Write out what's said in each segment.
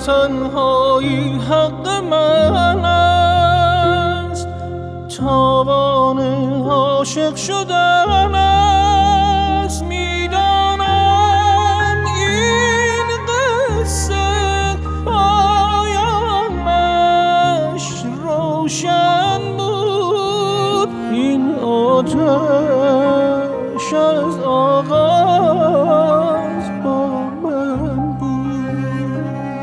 تنهایی حق من است، تاوان عاشق شدن است. میدانم این قصه پایانش روشن بود، این آتش از آغاز با من بود.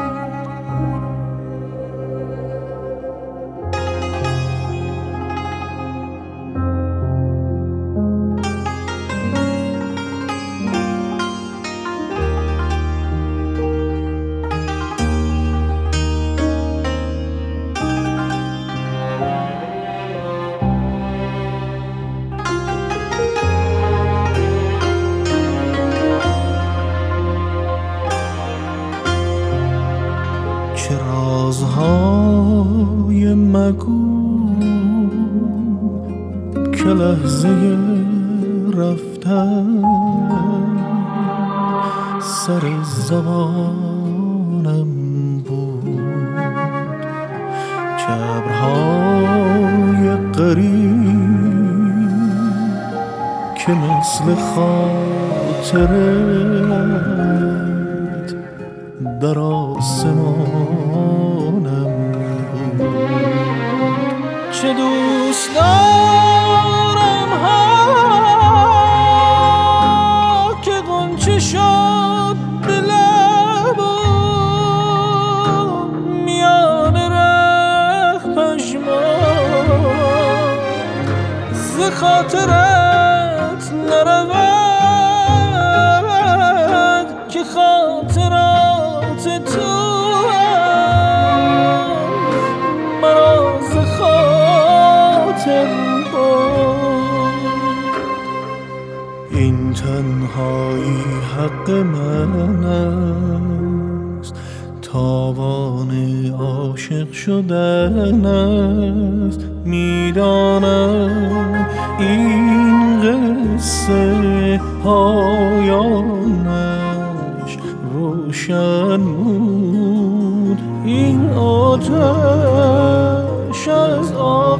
چه رازهای مگو که لحظه رفتن سر زبانم بود. چه ابرهای غریب که مثل خاطرت در آسمانم بود. چه دوست دارم ها که غنچه شد به لبم، میان ره پژمان ز خاطرت نرود که خاطرات تو مرا ز خاطر برد. این تنهایی حق من است، تاوان عاشق شدن است. میدانم این قصه پایانش روشن بود، این آتش از